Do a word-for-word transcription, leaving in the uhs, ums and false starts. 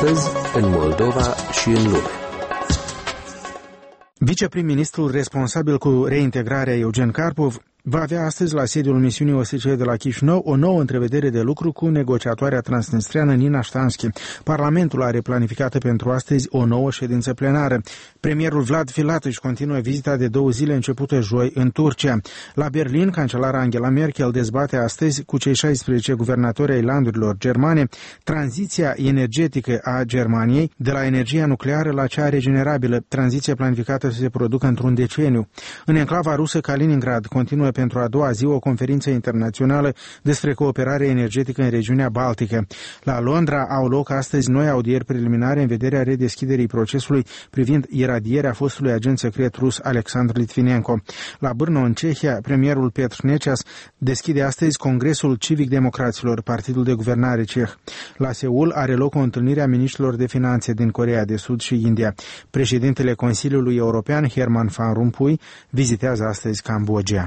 Astăzi, în Moldova și în lume. Viceprim-ministrul responsabil cu reintegrarea Eugen Karpov va avea astăzi la sediul misiunii O S C E de la Chișinău o nouă întrevedere de lucru cu negociatoarea transnistreană Nina Ștanski. Parlamentul are planificată pentru astăzi o nouă ședință plenară. Premierul Vlad Filat își continuă vizita de două zile începută joi în Turcia. La Berlin, cancelara Angela Merkel dezbate astăzi cu cei șaisprezece guvernatori ai landurilor germane tranziția energetică a Germaniei de la energia nucleară la cea regenerabilă, tranziție planificată să se producă într-un deceniu. În enclava rusă Kaliningrad continuă pentru a doua zi o conferință internațională despre cooperare energetică în regiunea Baltică. La Londra au loc astăzi noi audieri preliminare în vederea redeschiderii procesului privind iradierea fostului agent secret rus Alexandru Litvinenko. La Brno, în Cehia, premierul Petr Nečas deschide astăzi Congresul Civic-Democraților, partidul de guvernare ceh. La Seul are loc o întâlnire a miniștrilor de finanțe din Coreea de Sud și India. Președintele Consiliului European, Herman Van Rompuy, vizitează astăzi Cambodgia.